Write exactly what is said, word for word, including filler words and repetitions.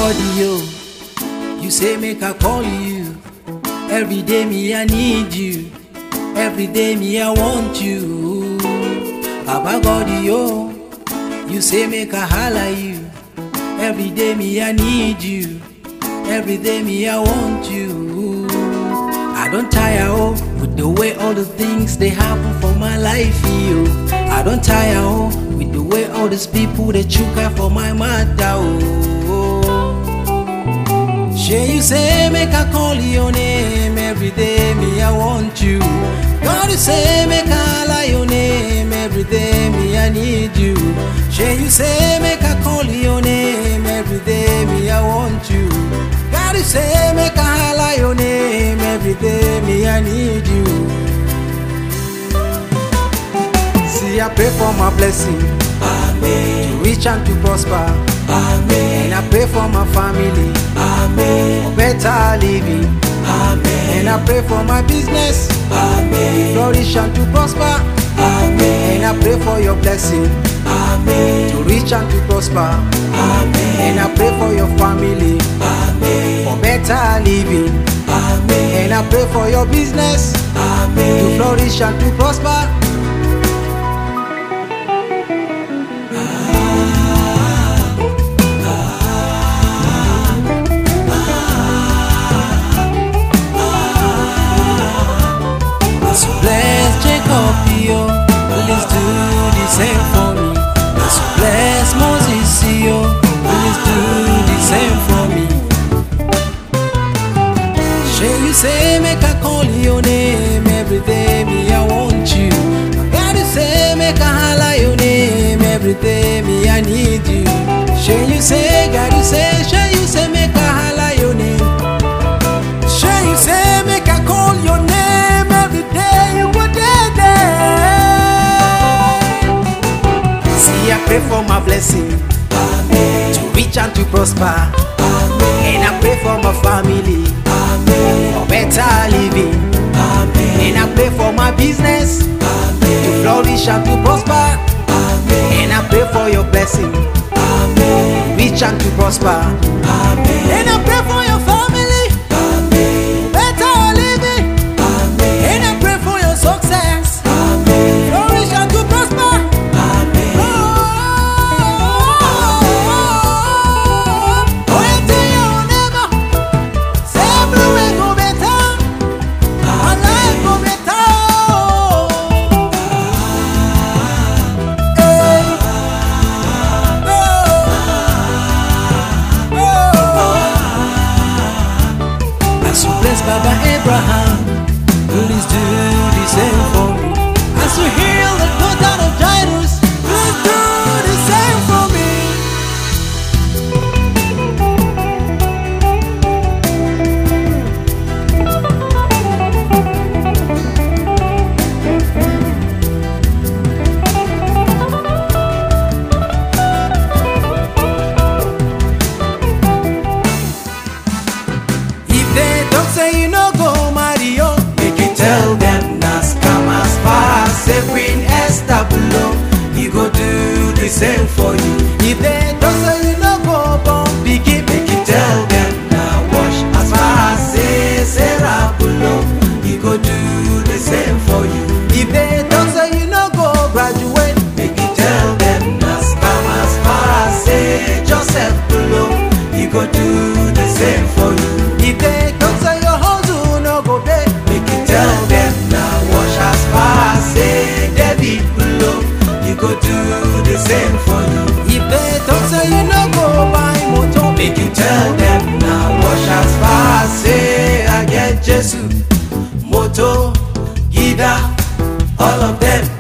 God, yo, you say make I call you. Every day me I need you. Every day me I want you. Baba God, yo, you say make I holla you. Every day me I need you. Every day me I want you. I don't tire oh with the way all the things they happen for my life, yo. I don't tire oh with the way all these people they choke out for my mother, oh. Shey you say make I call your name every day, me I want you. God you say make I holla your name every day, me I need you. Shey you say make I call your name every day, me I want you. God you say make I holla your name every day, me I need you. See I pray for my blessing, amen, to reach and to prosper, amen. And I pray for my family, amen, for better living, amen. And I pray for my business, amen, to flourish and to prosper, amen. And I pray for your blessing, amen, to reach and to prosper, amen. And I pray for your family, amen, for better living, amen. And I pray for your business, amen, to flourish and to prosper. Please do the same for me. As you bless Moses, yo, please do the same for me. Shey you say make I call your name every day, me I want you. God you say make I holla your name every day, me I need you. Shey you say, God you say, shey you say make I holla your name. Shey you say make I call your name every day, you go there there. I pray for my blessing, amen, to reach and to prosper, amen. And I pray for my family, amen, for better living, amen. And I pray for my business, amen, to flourish and to prosper, amen. And I pray for your blessing, amen, reach and to prosper, amen. And I pray for your family, amen, better living, amen. And I pray for your success, amen, flourish and to prosper. Baba Abraham, please do the same for me. As you heal the daughter of Jairus, please do the same for me. If they don't say you no go marry yo, make you tell them that's come as far as Queen Esther below. He go do the same for you. If they don't say you no go born begin, make you tell them now wash as far as Sarah below. He go do the same for you. If they don't say you no go graduate, make you tell them that's come as far as Joseph below. He go do the same for you. If they don't say your hustle no go pay, make you tell them now wash as far as David below. He go do the same for you. If they don't say you no go buy motor, make you tell them now wash as far as I get Jesus, motor, Gida, all of them.